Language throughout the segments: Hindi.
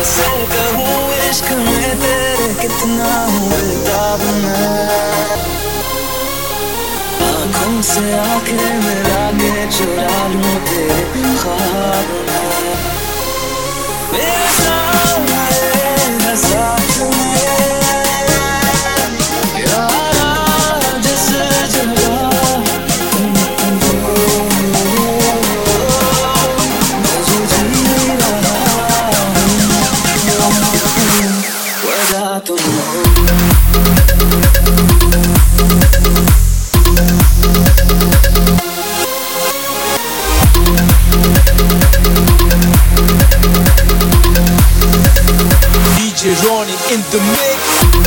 कैसे कहूँ इश्क में तेरे कितना हूँ बेताब मैं। आँखों से आंखें मिला के चुरा लूं तेरे ख्वाब में। मेरे साथ आए साथ में यारा जिस जगह तुम हो, मैं जो जी रहा हूँ वजह तुम हो। DJ Ronnie in the mix.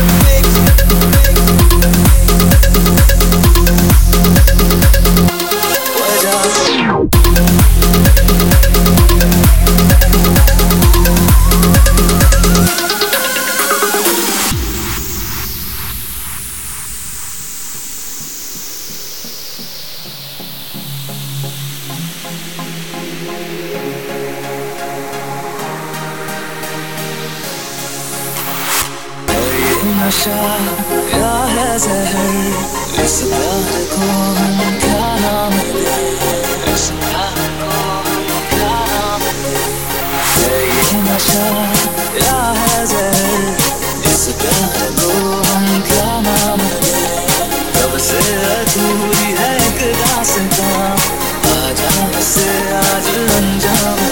नशा क्या है जहर इस प्यार को हम क्या नाम दें, इस प्यार को हम क्या नाम दें। ये नशा क्या है जहर इस प्यार को हम क्या नाम दें। कब से अधूरी है एक दास्तां आजा से आज अंजाम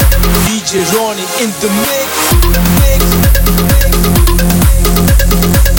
DJ Ronnie in the mix.